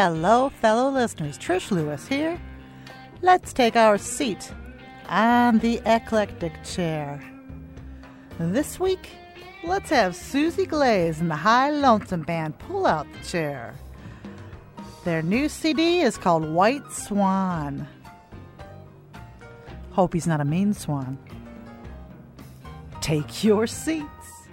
Hello, fellow listeners. Trish Lewis here. Let's take our seat on the eclectic chair. This week, let's have Susie Glaze and the High Lonesome Band pull out the chair. Their new CD is called White Swan. Hope he's not a mean swan. Take your seats.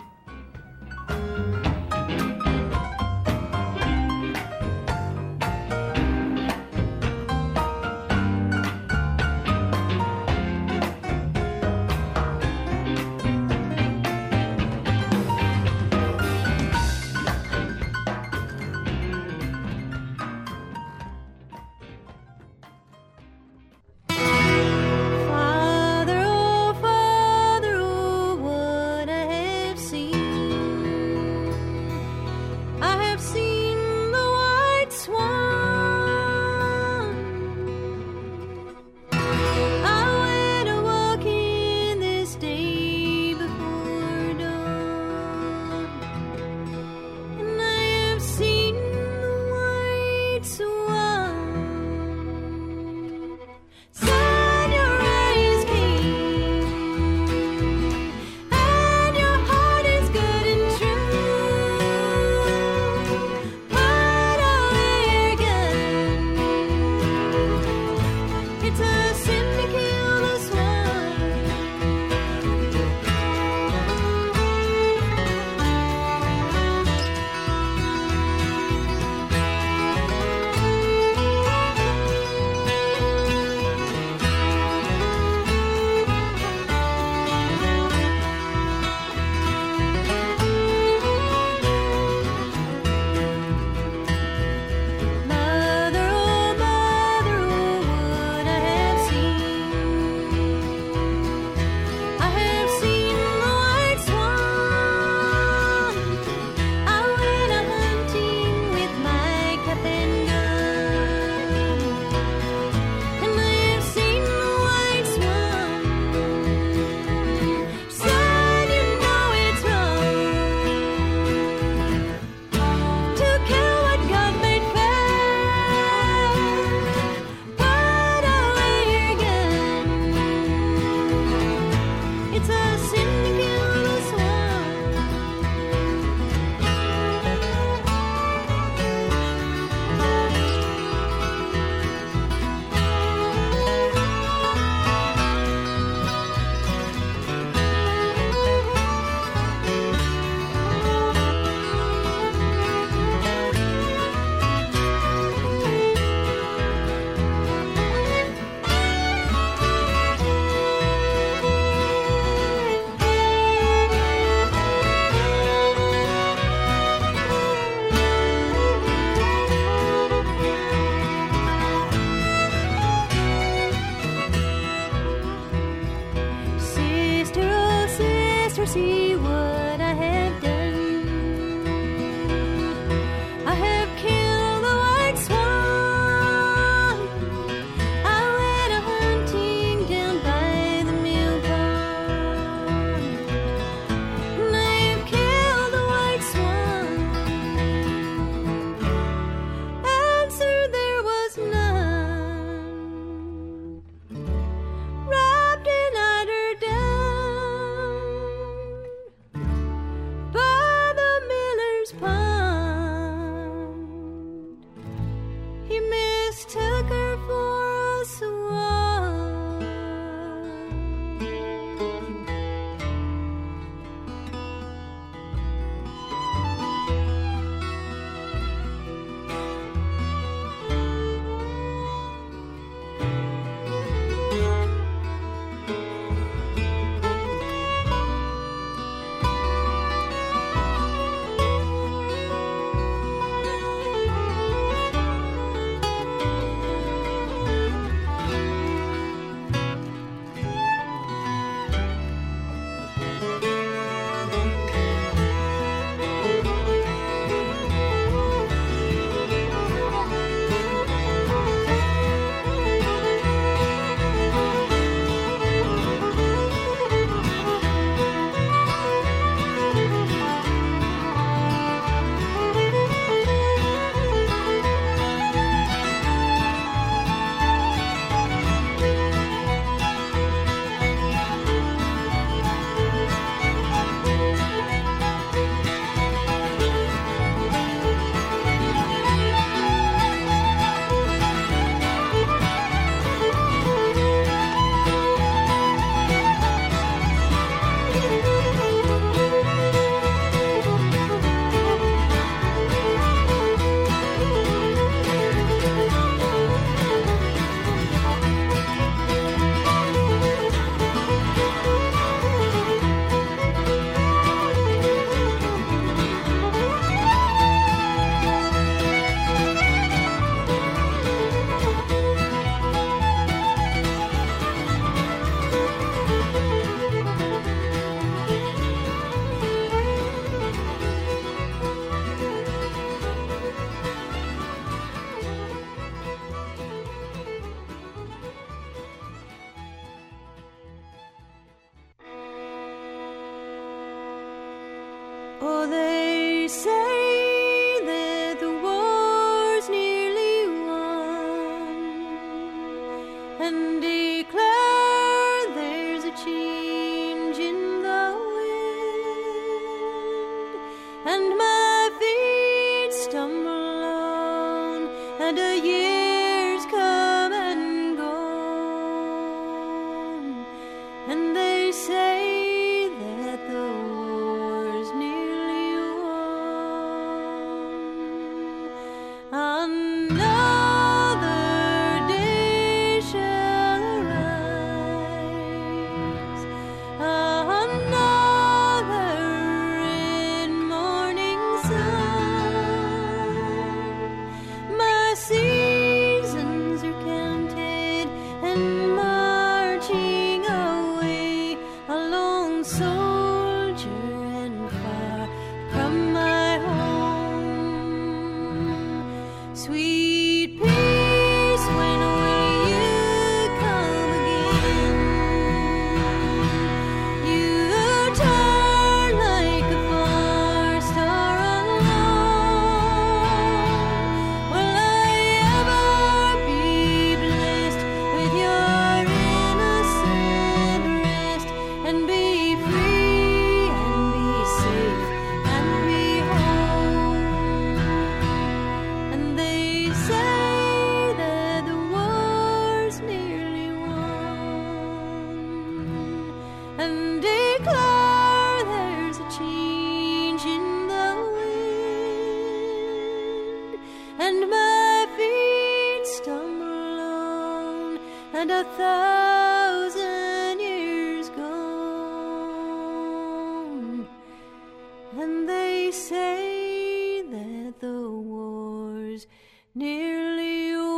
See what I have done. I have killed the white swan. I went a hunting down by the mill pond, and I have killed the white swan. Answer there was none. Wrapped in eider down by the miller's pond, he mistook her for a swan. Oh, they say that the war's nearly won, and declare there's a change in the wind, and my feet stumble on, and a year's come and gone, and they say that the war's nearly won. Another day shall arise, another red morning sun. My seasons are counted and marching away, a lone soldier and far from my home. Sweet peace, when will you come again? You turn like a far star alone. Will I ever be blessed with your innocent rest, and be free and be safe and be home? And they say that the war's nearly won, and declare there's a change in the wind, and my feet stumble on, and 1,000 years gone, and they say that the war's nearly won.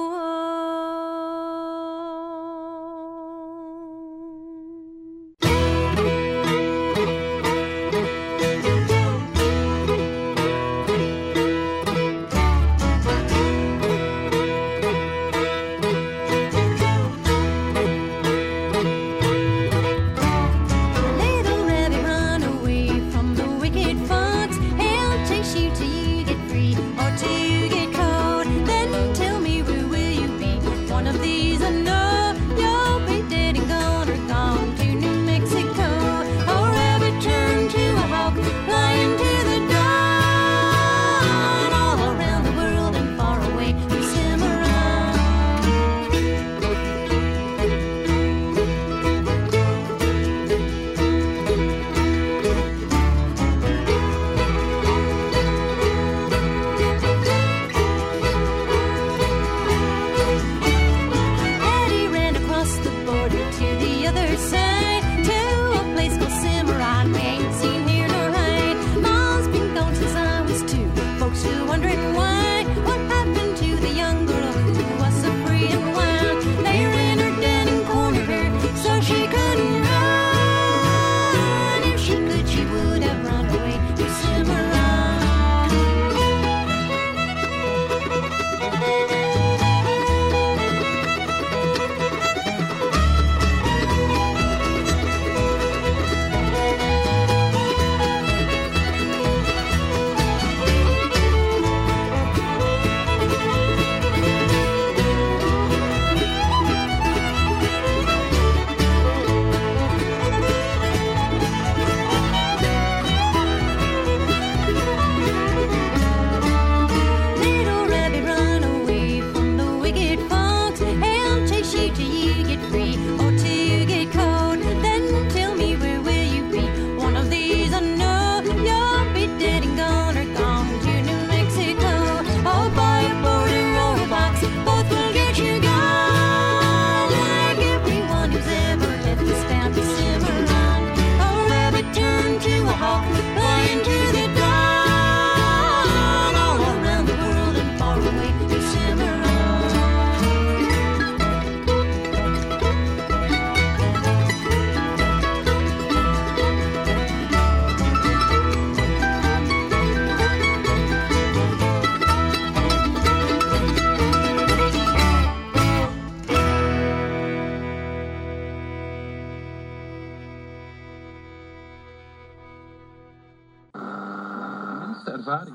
everybody.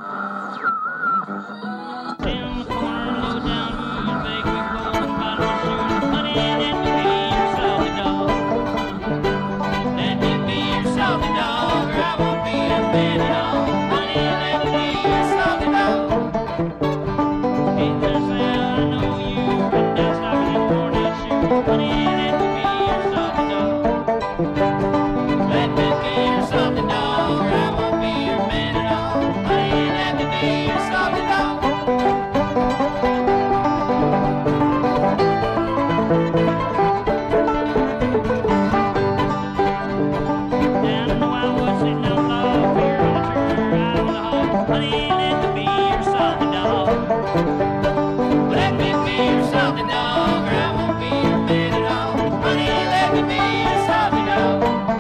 Down the corner, low down, you bake me cold and bottle of sugar. Honey, let me be your salty dog. Let me be your salty dog, or I won't be your man at all. Honey, let me be your salty dog. Hey, there's I know you, and that's like an imported shoe. Honey, let me be your salty dog. Let me be your salty dog, or I won't be your man at all. Honey, let me be your salty dog. Down in the wild woods, sitting on a log, here on a tree, out on the hog. Honey, let me be your salty dog. Let me be your salty dog, or I won't be your man at all. Honey, let me be your salty dog.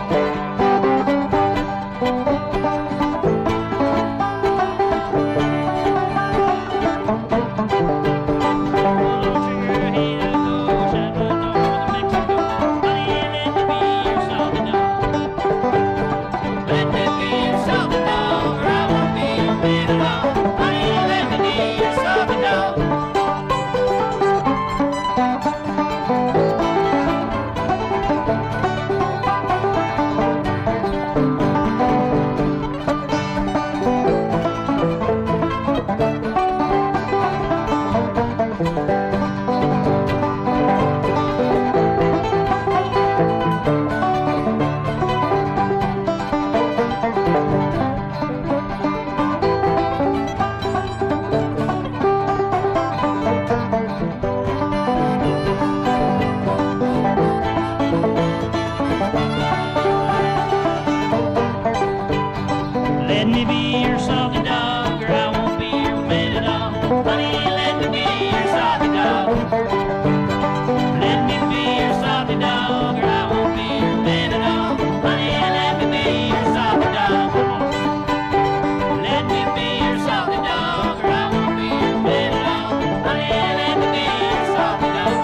Let me be your salty dog, or I won't be your man at all. Honey, let me be your salty dog. Let me be your salty dog, or I won't be your man at all. Honey, let me be your salty dog. Let me be your salty dog, or I won't be your man at all. Honey, let me be your salty dog.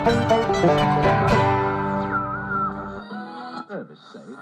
Service safe.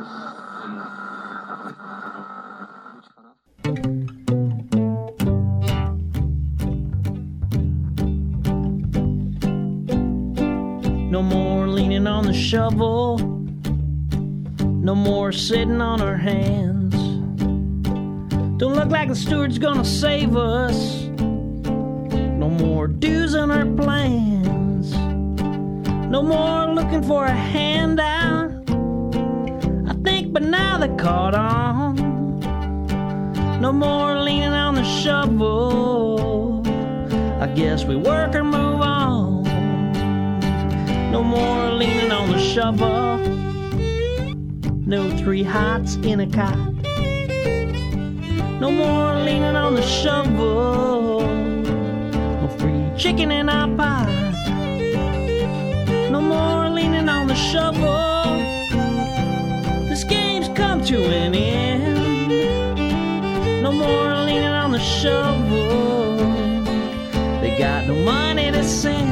No more leaning on the shovel. No more sitting on our hands. Don't look like the steward's gonna save us. No more dues on our plans. No more looking for a handout. I think by now they caught on. No more leaning on the shovel. I guess we work or move on. No more leaning on the shovel. No 3 hots in a cot. No more leaning on the shovel. No free chicken in our pot. No more leaning on the shovel. This game's come to an end. No more leaning on the shovel. They got no money to send.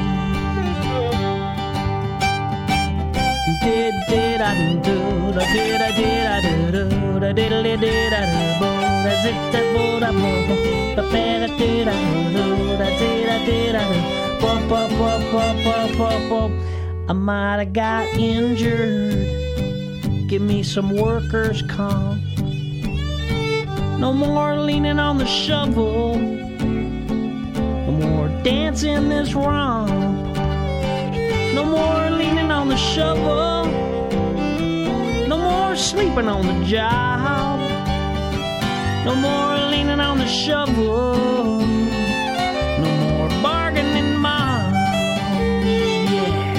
Did I do da did I do da did I did I do da zit da bo da bo da pe da did I do da did I bo bo bo bo bo bo bo. I might have got injured. Give me some workers' comp. No more leaning on the shovel. No more dancing this romp. No more leaning on the shovel. No more sleeping on the job. No more leaning on the shovel. No more bargaining mobs. Yeah.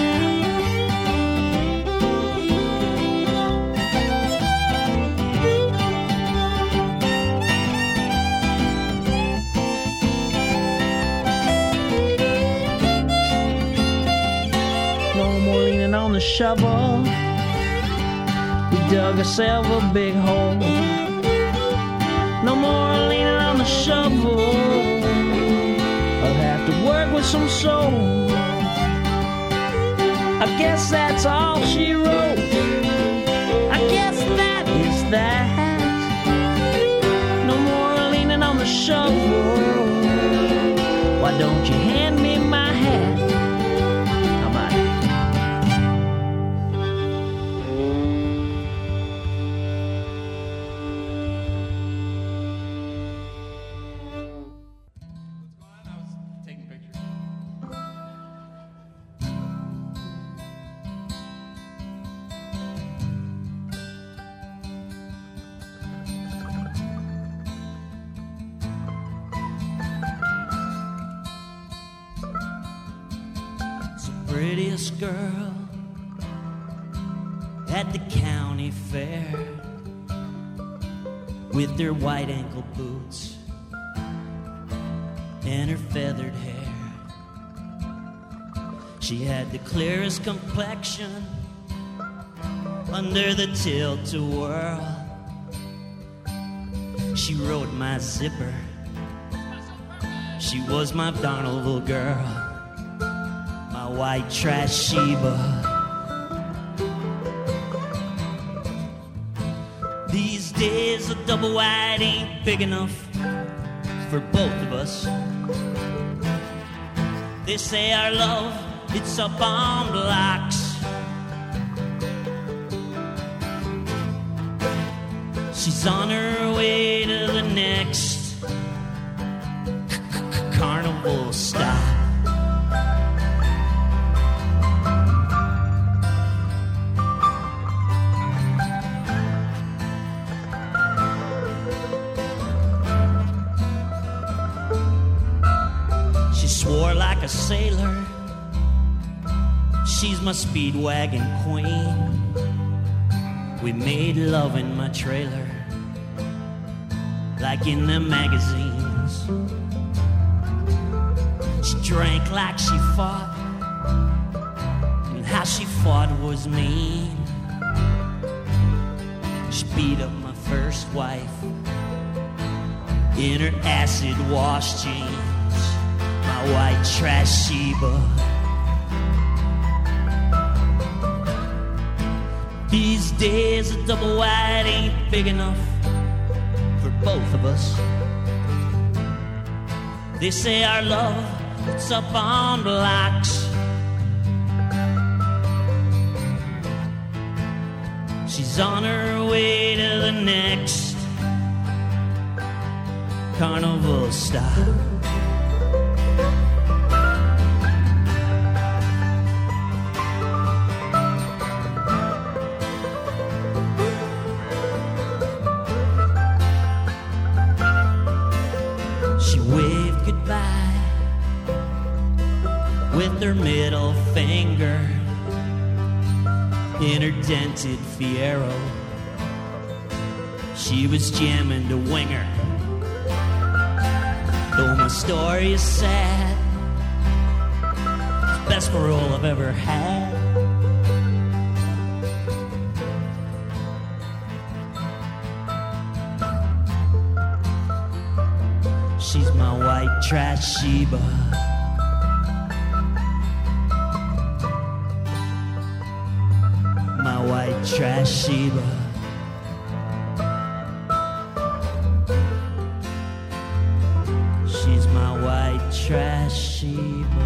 No more leaning on the shovel. We dug ourselves a big hole. No more leaning on the shovel. I'll have to work with some soul. I guess that's all she wrote. I guess that is that. No more leaning prettiest girl at the county fair with her white ankle boots and her feathered hair. She had the clearest complexion under the tilt-a-whirl. She rode my zipper. She was my Bonneville girl, my white trash Sheba. These days a double wide ain't big enough for both of us. They say our love, it's up on blocks. She's on her way to the next carnival stop. She swore like a sailor. She's my speedwagon queen. We made love in my trailer, like in the magazines. She drank like she fought, and how she fought was mean. She beat up my first wife in her acid wash jeans, my white trash Sheba. These days a double wide ain't big enough for both of us. They say our love, it's up on blocks. She's on her way to the next carnival stop. Waved goodbye with her middle finger in her dented Fiero. She was jamming the winger. Though my story is sad, it's the best parole I've ever had. She's my white trash Sheba. My white trash Sheba. She's my white trash Sheba.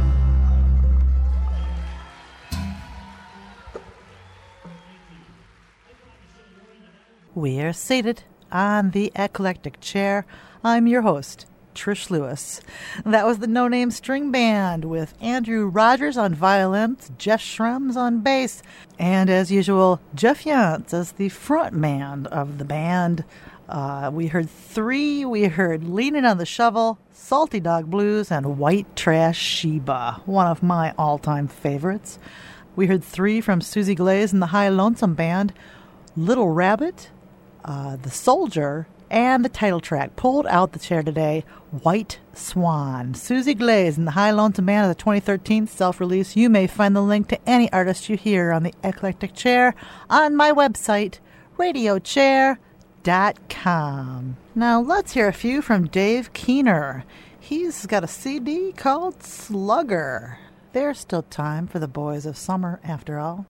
We're seated on the eclectic chair. I'm your host, Trish Lewis. That was the No Name String Band with Andrew Rogers on violins, Jeff Schrems on bass, and as usual, Jeff Yantz as the front man of the band. We heard three. We heard Leanin' on the Shovel, Salty Dog Blues, and White Trash Sheba, one of my all-time favorites. We heard three from Susie Glaze and the High Lonesome Band, Little Rabbit, The Soldier, and the title track, pulled out the chair today, White Swan. Susie Glaze and the High Lonesome Band of the 2013 self-release. You may find the link to any artist you hear on the Eclectic Chair on my website, radiochair.com. Now let's hear a few from Dave Keener. He's got a CD called Slugger. There's still time for the boys of summer, after all.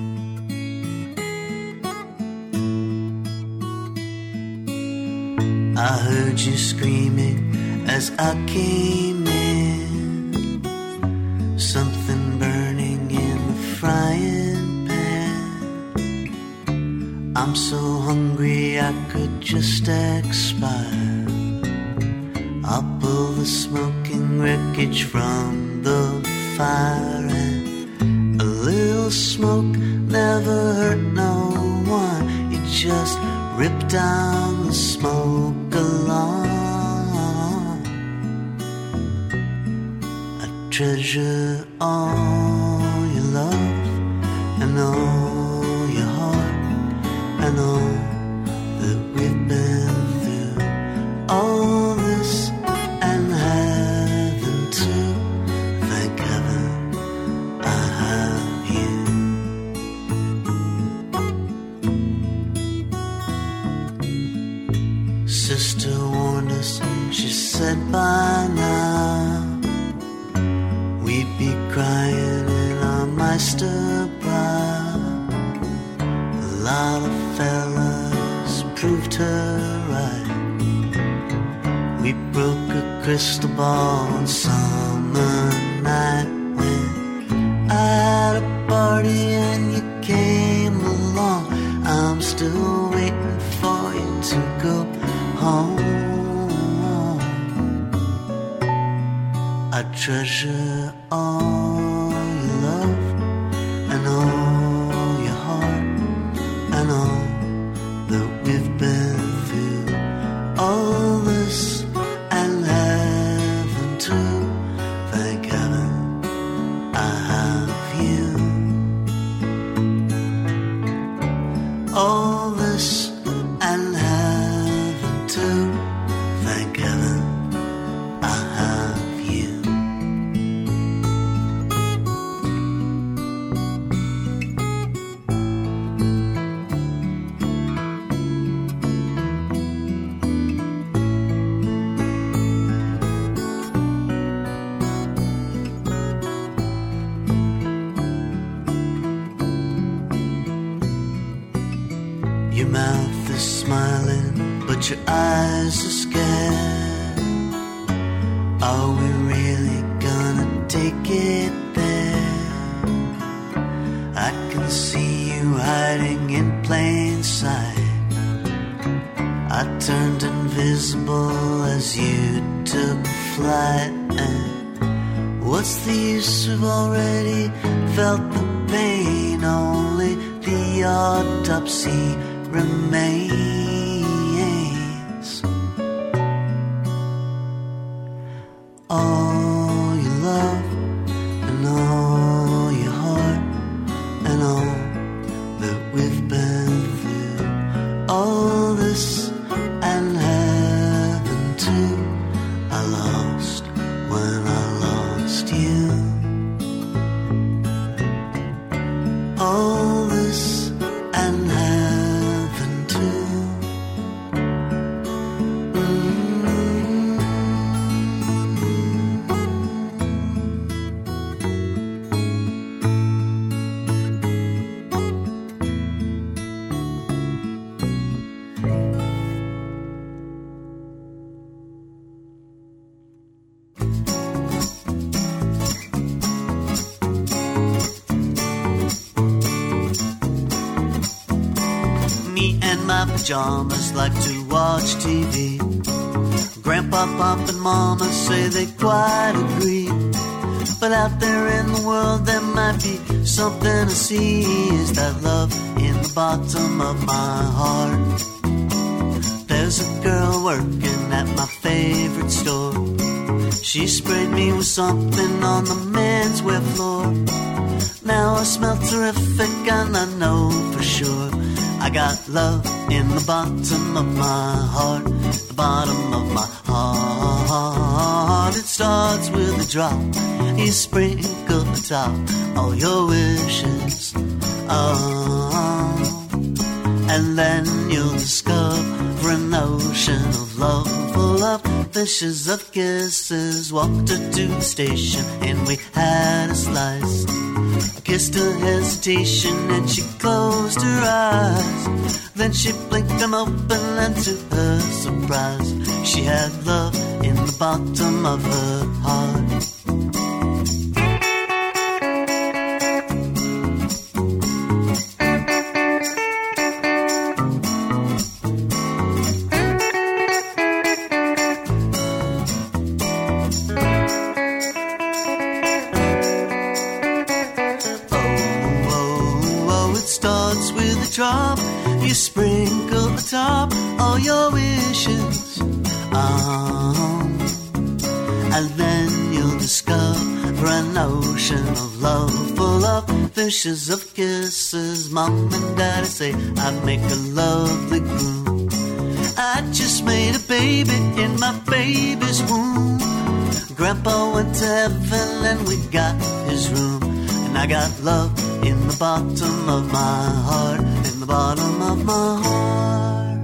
I heard you screaming as I came in, something burning in the frying pan. I'm so hungry I could just expire. I'll pull the smoking wreckage from the fire, and a little smoke never hurt no one. It just rip down the smoke alarm. A treasure on and all your heart and all that we've been through. All this and heaven too. Thank heaven I have you. Sister warned us, she said by now we'd be crying in our Meisterbrow. A lot of fellas proved her right. We broke a crystal ball on summer night when I had a party and you came along. I'm still waiting for you to go home. I treasure all your love and all your heart and all that we've been through. All this and heaven too. Thank heaven I have you. All this and heaven too. Thank heaven I have you. Your mouth is smiling, but your eyes are scared. Are we really gonna take it there? I can see you hiding in plain sight. I turned invisible as you took flight. And what's the use? We've already felt the pain. Only the autopsy remains. All your love and all your heart and all that we've been through. All this and heaven too. I lost when I lost you. All this and heaven too. Me and my pajamas like to watch TV. Grandpa, Pop, and Mama say they quite agree. But out there in the world there might be something to see. Is that love in the bottom of my heart? There's a girl working at my favorite store. She sprayed me with something on the menswear floor. Now I smell terrific and I know for sure I got love in the bottom of my heart. The bottom of my heart. It starts with a drop. You sprinkle the top, all your wishes. Oh, and then you'll discover an ocean of love full of fishes of kisses. Walked her to the station and we had a slice. I kissed her hesitation and she closed her eyes. Then she blinked them open and to her surprise she had love in the bottom of her heart. You sprinkle atop all your wishes, and then you'll discover an ocean of love full of fishes of kisses. Mom and Daddy say I make a lovely groom. I just made a baby in my baby's womb. Grandpa went to heaven and we got his room. And I got love in the bottom of my heart, in the bottom of my heart.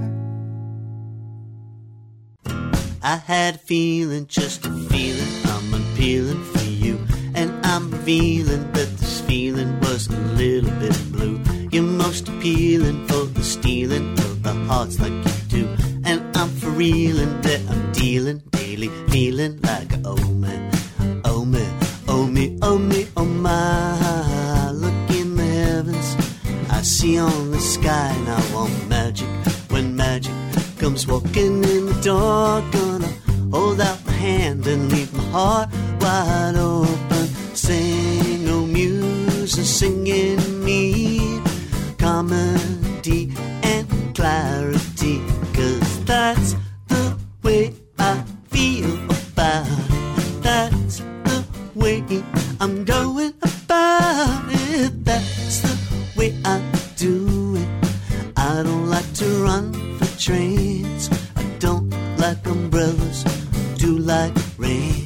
I had a feeling, just a feeling, I'm unpeeling for you. And I'm feeling that this feeling was a little bit blue. You're most appealing for the stealing of the hearts like you do. And I'm for reeling that I'm dealing daily, feeling like a oh man, oh man, oh me, oh me, oh my. Look in the heavens, I see on the sky, and I want magic. When magic comes walking in the door, gonna hold out my hand and leave my heart wide open. Sing, oh muse, and sing in me comedy and clarity, 'cause that's the way I feel about it. That's the way I'm going about it. That's the way I do it. I don't like to run for trains. I don't like umbrellas. Do like rain.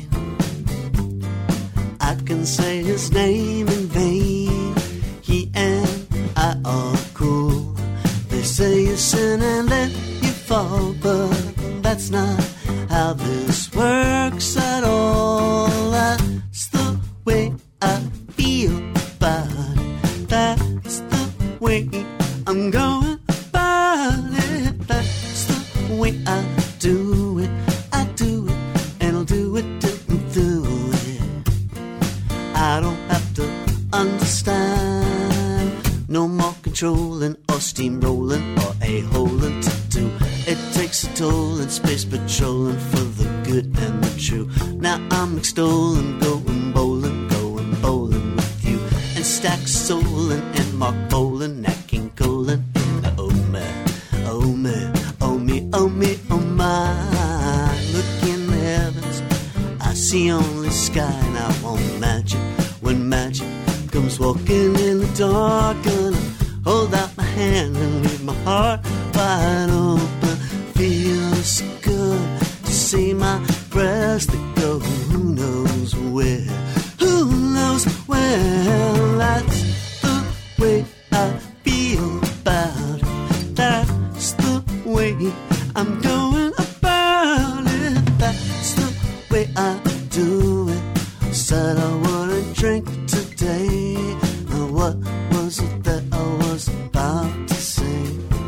I can say his name in vain. He and I are cool. They say you sin and then you fall, but that's not how this works at all. That's the way I feel about it. That's the way I'm going about it. That's the way I do it. I do it, and I'll do it till I'm through it. I don't have to understand. No more controlling or steamrolling or a-holing to do. It takes a toll in space patrolling for the good and the true. Now I'm extolling, going bowling with you. And Stack Solon and Mark Bolan, Nat King Colin in the oh man, oh man, oh me, oh me, oh my. Look in the heavens, I see only sky, and I want magic. When magic comes walking in the dark, gonna hold out my hand and leave my heart wide open. Feels good to see my breath that go who knows where, who knows where. That's the way I feel about it. That's the way I'm going about it. That's the way I do it. Said I wouldn't drink today. What was it that I was about to say?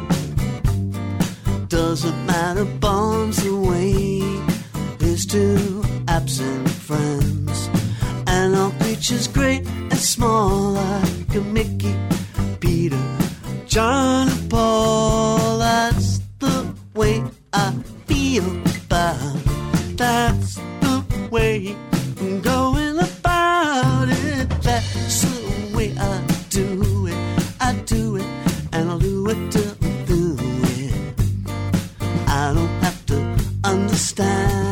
Doesn't matter, bombs away. Here's two absent friends, and all creatures great and small, like a Mickey, Peter, John and Paul. That's the way I feel about it. That's the way I'm going about it. That's the way I do it. I do it, and I'll do it till I'm through it. I don't have to understand.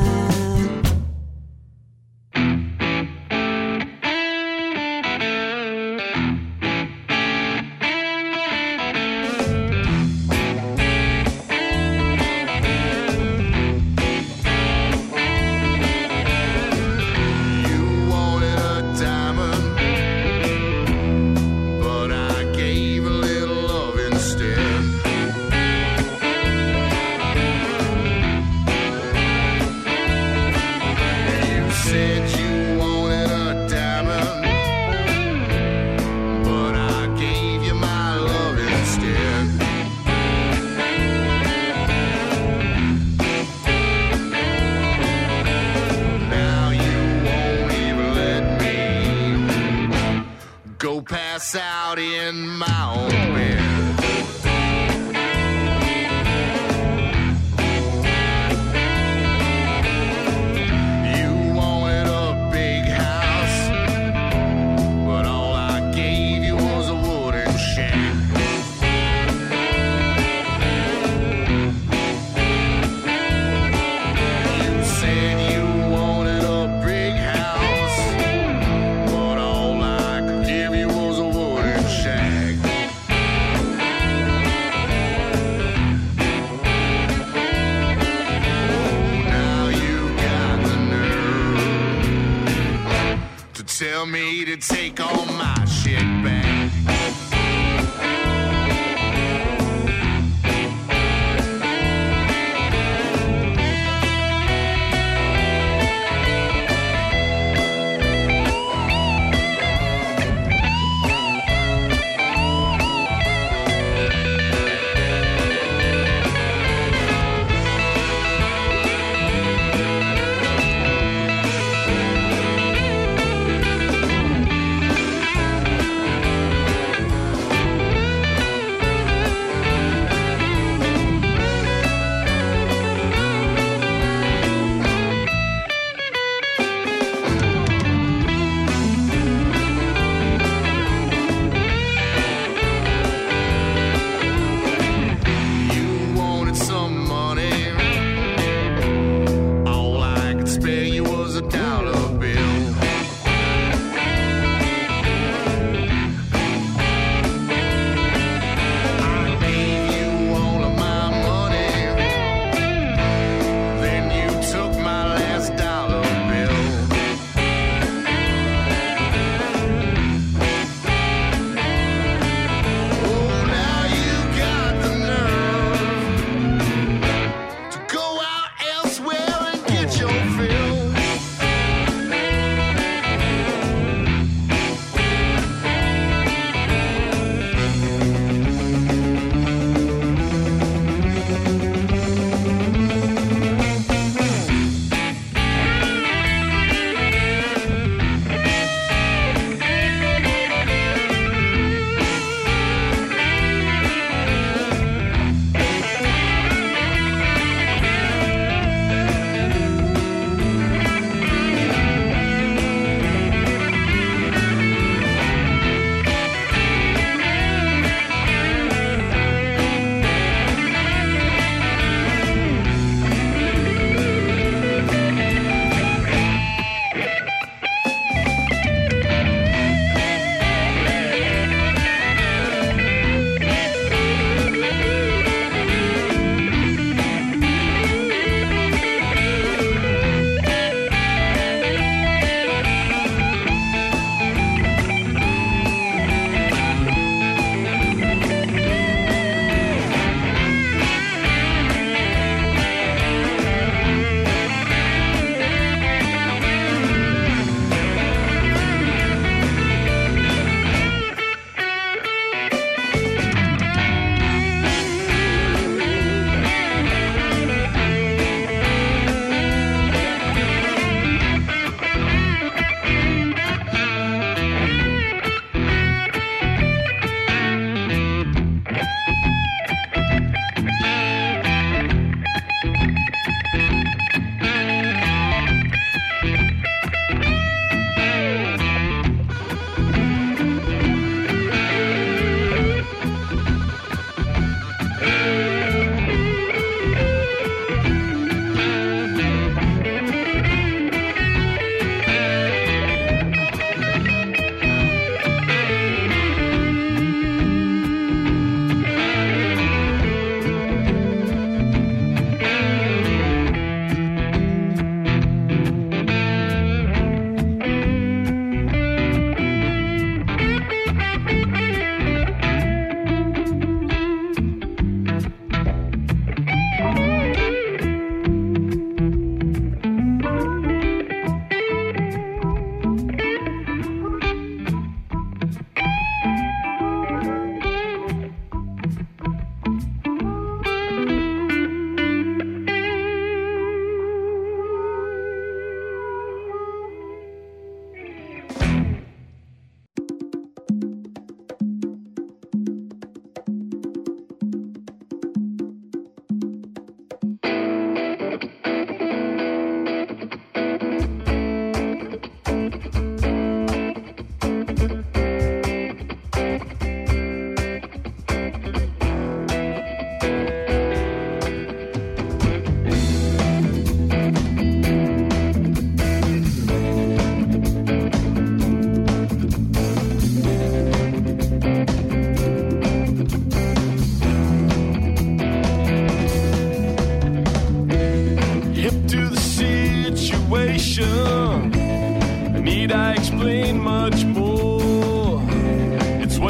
Pass out in my own bed. You wanted a big house, but all I gave you was a wooden shack. You said you wanted a big house, but my shit back.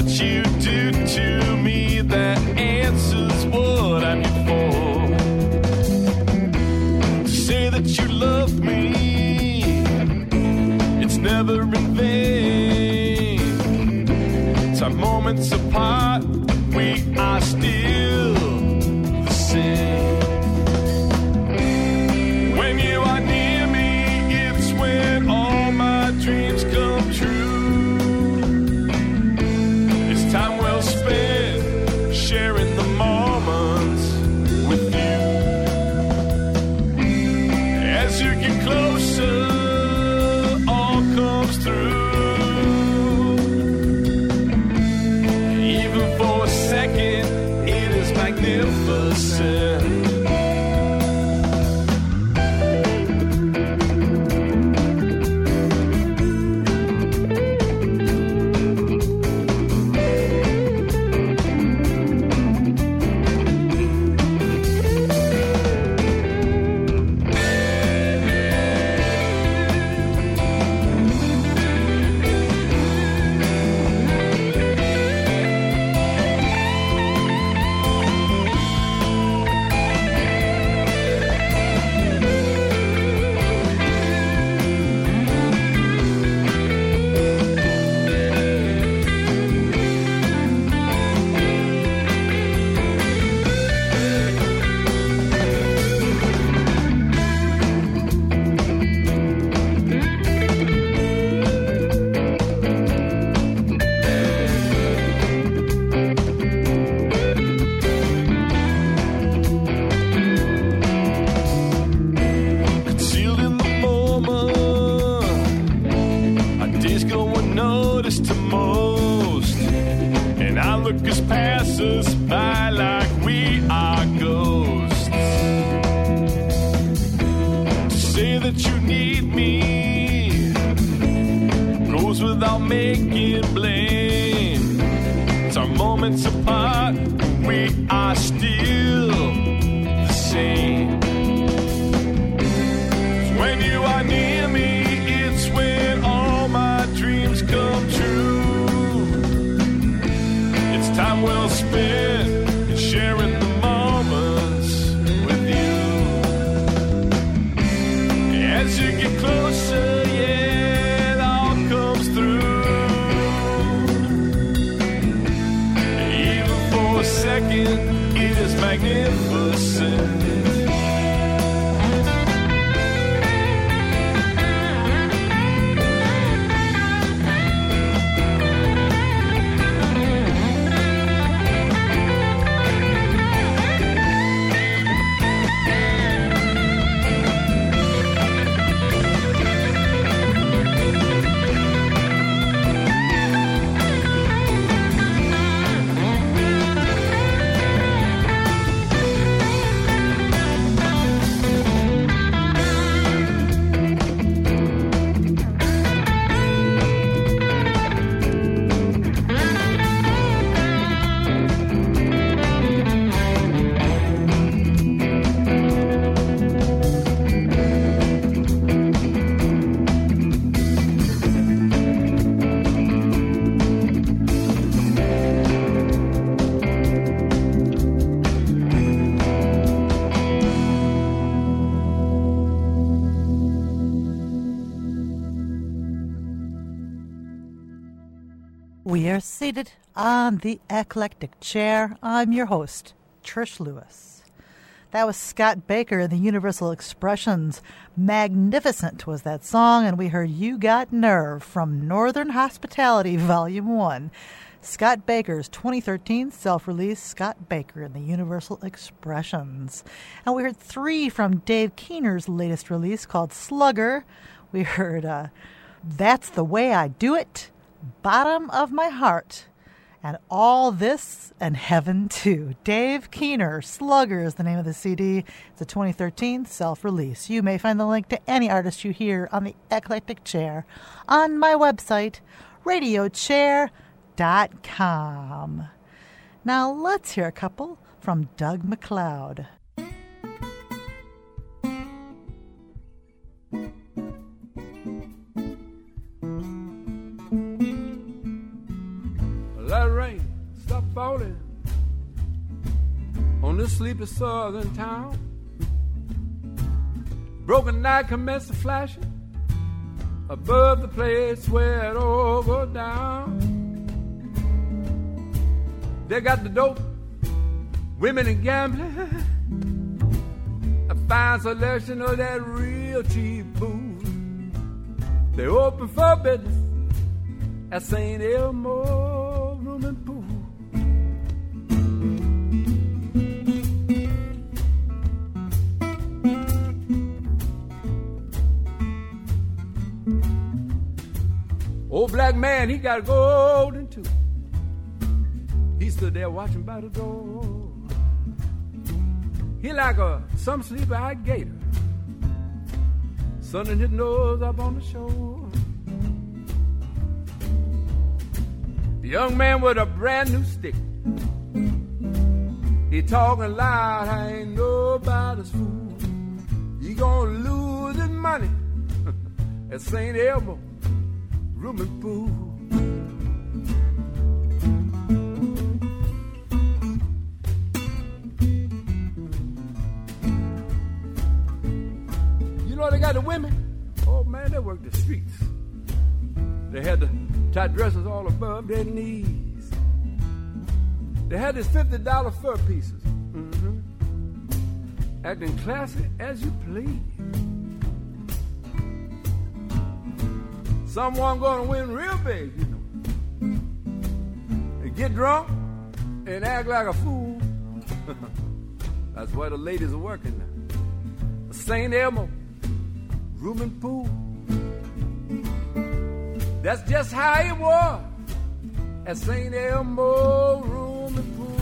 what you do to me that answers what I'm here for. To say that you love me, it's never in vain. Time moments apart, we are still the same. When you are near me, it's when all my dreams come true. It's time well spent sharing the moments with you. As you get closer, all comes through. Even for a second, it is magnificent. We are seated on the eclectic chair. I'm your host, Trish Lewis. That was Scott Baker and the Universal Expressions. Magnificent was that song, and we heard You Got Nerve from Northern Hospitality, Volume 1. Scott Baker's 2013 self-release, Scott Baker and the Universal Expressions. And we heard 3 from Dave Keener's latest release called Slugger. We heard That's the Way I Do It, Bottom of My Heart, and All This and Heaven Too. Dave Keener, Slugger is the name of the CD. It's a 2013 self-release. You may find the link to any artist you hear on the Eclectic Chair on my website, radiochair.com. Now let's hear a couple from Doug MacLeod. Let the rain stop falling on this sleepy southern town. Broken night commenced flashing above the place where it all go down. They got the dope, women and gambling, a fine selection of that real cheap booze. They open for business at St. Elmo Room and Pool. Old black man, he got a golden tooth. He stood there watching by the door. He like some sleepy-eyed gator, sunning his nose up on the shore. The young man with a brand new stick, he talking loud, I ain't nobody's fool. He gonna lose his money at St. Elmo Room and Pool. You know they got the women. Oh man, they work the streets. They had the tight dresses all above their knees. They had these $50 fur pieces. Acting classy as you please. Someone gonna win real big, you know. They get drunk and act like a fool. That's why the ladies are working now. St. Elmo Room and Pool. That's just how it was at St. Elmo Room and Pool.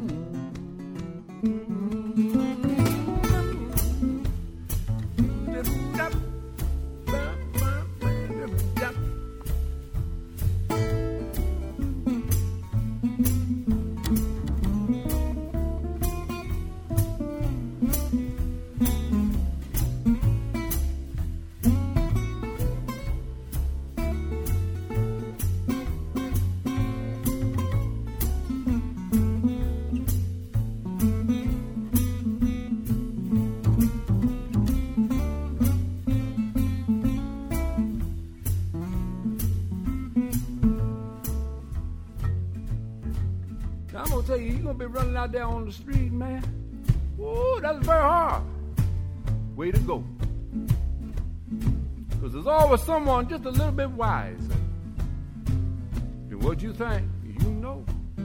You're gonna be running out there on the street, man. Ooh, that's very hard. Way to go. Because there's always someone just a little bit wiser than what you think you know.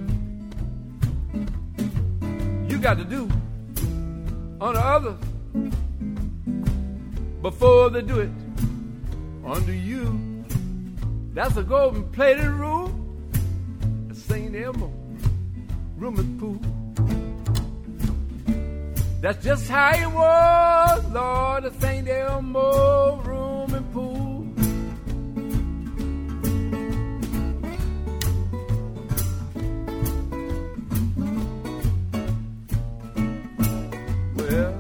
You got to do unto others before they do it unto you. That's a golden plated rule at St. Elmo Room and Pool. That's just how it was, Lord, at St. Elmo Room and Pool. Well,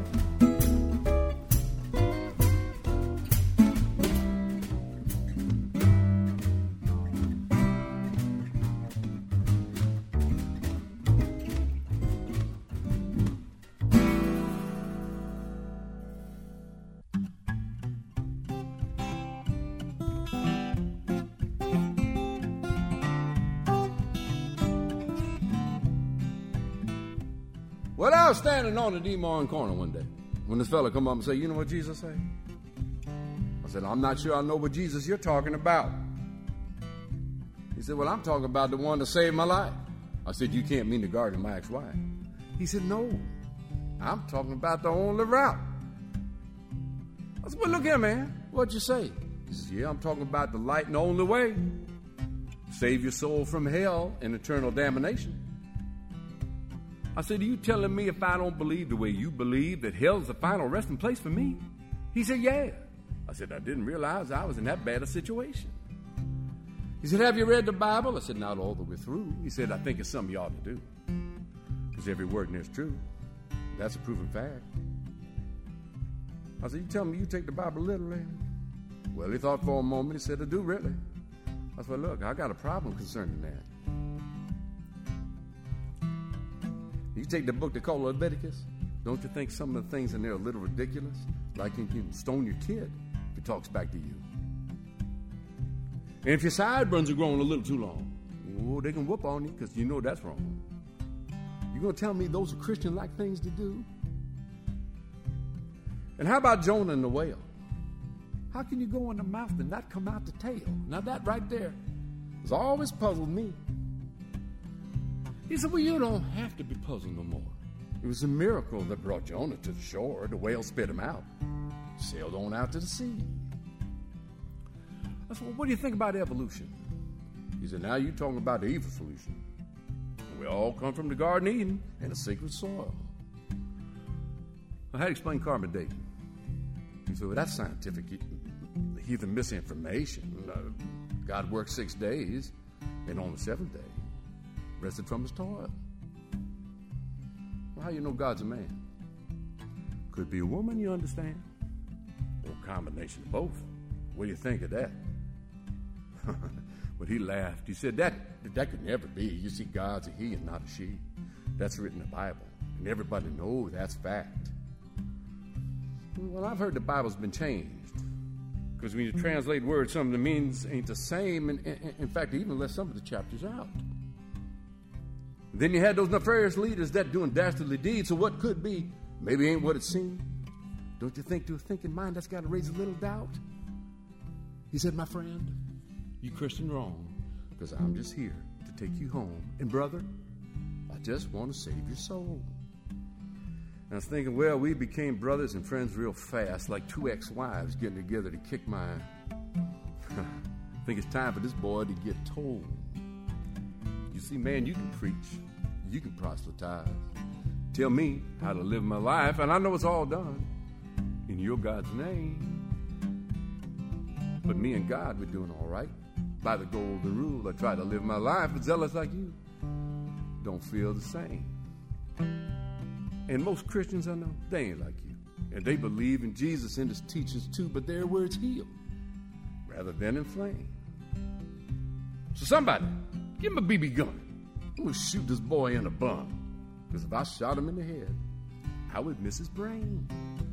Well, I was standing on the Des Moines corner one day when this fella come up and say, you know what Jesus said? I said, I'm not sure I know what Jesus you're talking about. He said, well, I'm talking about the one that saved my life. I said, you can't mean the guard of my ex-wife. He said, no, I'm talking about the only route. I said, well, look here, man. What'd you say? He says, yeah, I'm talking about the light and the only way. Save your soul from hell and eternal damnation. I said, are you telling me if I don't believe the way you believe that hell's the final resting place for me? He said, yeah. I said, I didn't realize I was in that bad a situation. He said, have you read the Bible? I said, not all the way through. He said, I think it's something you ought to do. Because every word in there is true. That's a proven fact. I said, you tell me you take the Bible literally? Well, he thought for a moment. He said, I do really. I said, look, I got a problem concerning that. You take the book they call Leviticus, don't you think some of the things in there are a little ridiculous? Like you can stone your kid if he talks back to you. And if your sideburns are growing a little too long, oh, they can whoop on you because you know that's wrong. You're going to tell me those are Christian-like things to do? And how about Jonah and the whale? How can you go in the mouth and not come out the tail? Now that right there has always puzzled me. He said, well, you don't have to be puzzled no more. It was a miracle that brought Jonah to the shore. The whale spit him out. Sailed on out to the sea. I said, well, what do you think about evolution? He said, now you're talking about the evil solution. We all come from the Garden of Eden and the sacred soil. I had to explain carbon dating. He said, well, that's scientific heathen misinformation. God worked 6 days, and on the seventh day, rested from his toil. Well, how you know God's a man? Could be a woman, you understand? Or a combination of both. What do you think of that? But he laughed. He said, that could never be. You see, God's a he and not a she. That's written in the Bible. And everybody knows that's fact. Well, I've heard the Bible's been changed. Because when you translate words, some of the meanings ain't the same. And in fact, they even left some of the chapters out. Then you had those nefarious leaders that doing dastardly deeds. So what could be, maybe ain't what it seemed. Don't you think to a thinking mind that's got to raise a little doubt? He said, my friend, you Christian wrong, because I'm just here to take you home. And brother, I just want to save your soul. And I was thinking, well, we became brothers and friends real fast, like two ex-wives getting together to kick my... I think it's time for this boy to get told. You see, man, you can preach. You can proselytize. Tell me how to live my life, and I know it's all done in your God's name. But me and God, we're doing all right. By the golden rule, I try to live my life, but zealous like you don't feel the same. And most Christians I know, they ain't like you. And they believe in Jesus and his teachings too, but their words heal rather than inflame. So somebody, give him a BB gun. I'm going to shoot this boy in the bum. Because if I shot him in the head, I would miss his brain.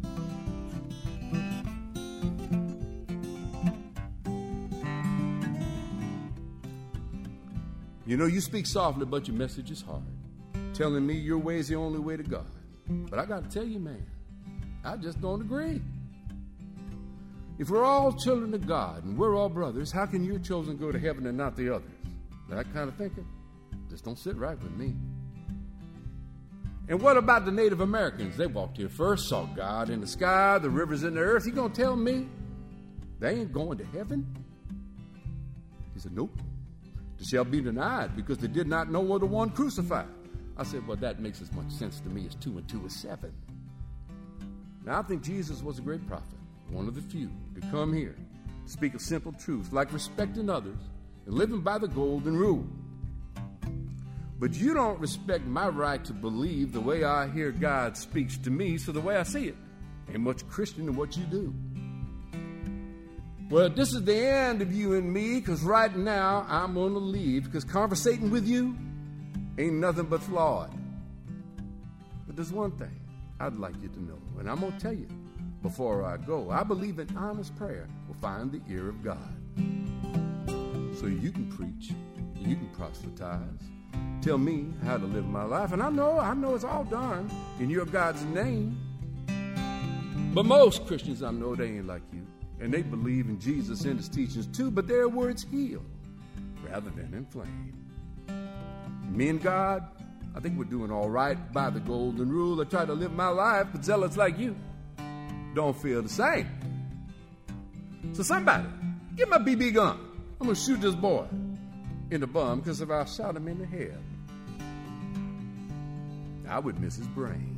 You know, you speak softly, but your message is hard. Telling me your way is the only way to God. But I got to tell you, man, I just don't agree. If we're all children of God and we're all brothers, how can your children go to heaven and not the others? That kind of thinking just don't sit right with me. And what about the Native Americans? They walked here first, saw God in the sky, the rivers in the earth. You gonna tell me they ain't going to heaven? He said, nope. They shall be denied because they did not know the one crucified. I said, well, that makes as much sense to me as 2 and 2 is 7. Now, I think Jesus was a great prophet, one of the few to come here to speak a simple truth, like respecting others and living by the golden rule. But you don't respect my right to believe the way I hear God speaks to me, so the way I see it ain't much Christian in what you do. Well, this is the end of you and me, because right now I'm going to leave, because conversating with you ain't nothing but flawed. But there's one thing I'd like you to know, and I'm going to tell you before I go. I believe an honest prayer will find the ear of God. So you can preach, you can proselytize, tell me how to live my life, and I know it's all done in your God's name. But most Christians I know, they ain't like you. And they believe in Jesus and his teachings too, but their words heal rather than inflame. Me and God, I think we're doing all right by the golden rule. I try to live my life, but zealots like you don't feel the same. So somebody, give my BB gun. I'm going to shoot this boy in the bum, because if I shot him in the head, I would miss his brain.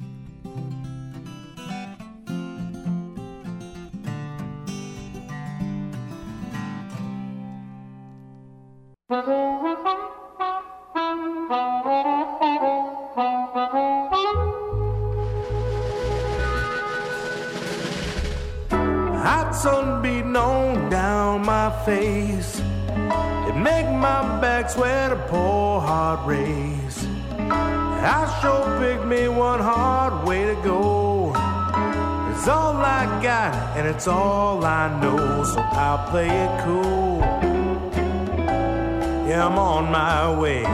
Hot sun beating on down my face, it make my back sweat a poor heart race. I sure picked me one hard way to go. It's all I got and it's all I know, so I'll play it cool. Yeah, I'm on my way.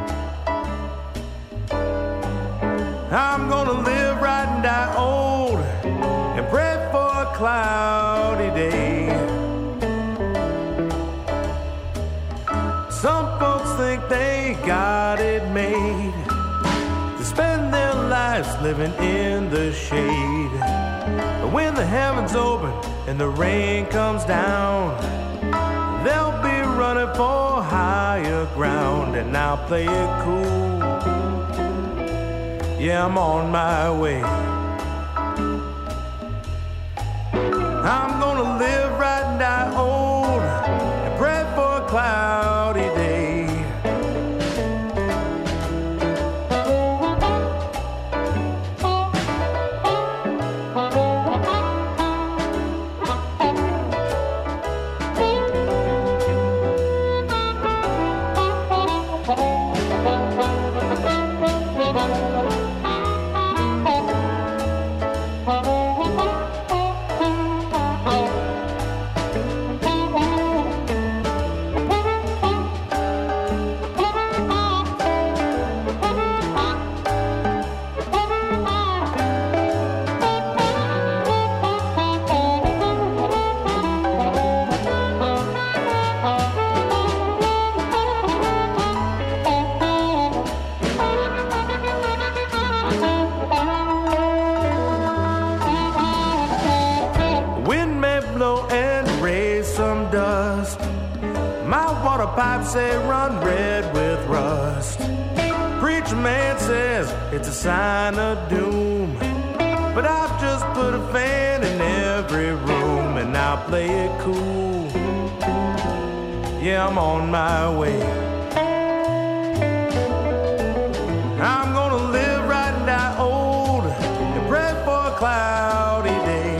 I'm gonna live right and die old and pray for a cloudy day. Some folks think they got it made to spend their lives living in the shade. But when the heavens open and the rain comes down, they'll be running for higher ground, and I'll play it cool. Yeah, I'm on my way. I'm gonna live right and die old and pray for a cloudy day. Pipes say run red with rust. Preacher man says it's a sign of doom, but I've just put a fan in every room, and I'll play it cool. Yeah, I'm on my way. I'm gonna live right and die old and pray for a cloudy day.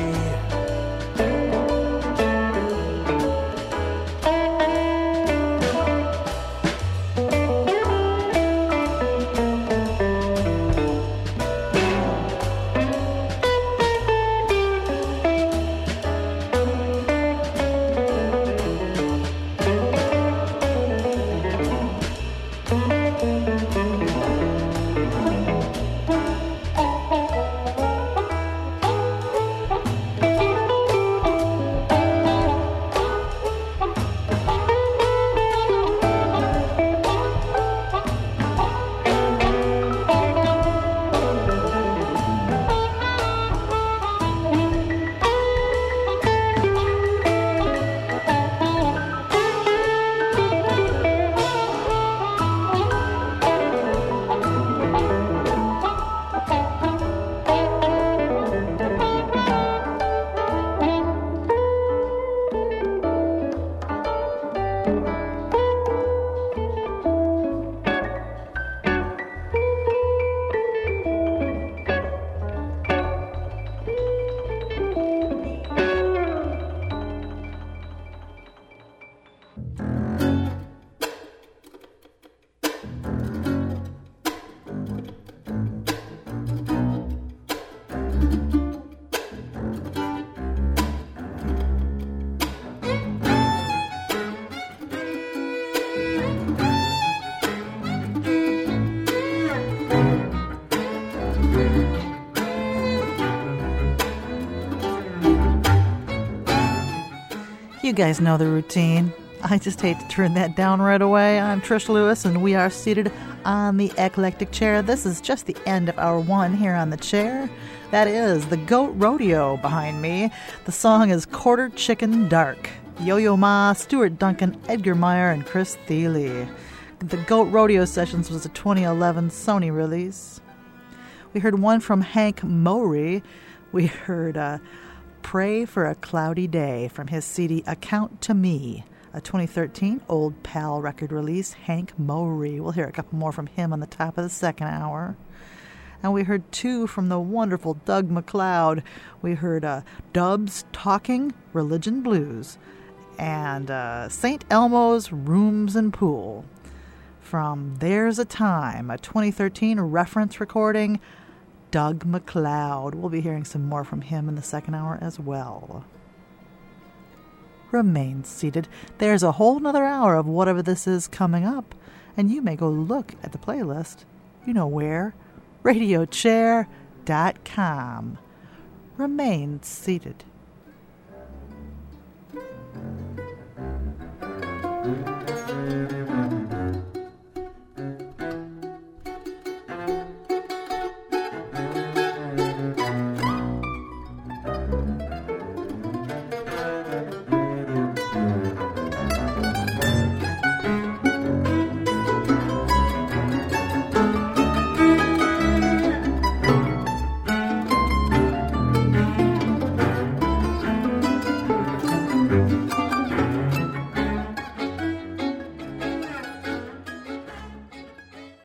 You guys know the routine. I just hate to turn that down right away. I'm Trish Lewis, and we are seated on the eclectic chair. This is just the end of hour one here on the chair. That is the Goat Rodeo behind me. The song is Quarter Chicken Dark. Yo-Yo Ma, Stuart Duncan, Edgar Meyer, and Chris Thiele. The Goat Rodeo Sessions was a 2011 Sony release. We heard one from Hank Mowry. We heard Pray for a Cloudy Day from his CD Account to Me, a 2013 Old Pal record release. Hank Mowry. We'll hear a couple more from him on the top of the second hour. And we heard two from the wonderful Doug MacLeod. We heard Dubs Talking Religion Blues and St. Elmo's Rooms and Pool from There's a Time, a 2013 reference recording, Doug MacLeod. We'll be hearing some more from him in the second hour as well. Remain seated. There's a whole nother hour of whatever this is coming up, and you may go look at the playlist. You know where. RadioChair.com. Remain seated.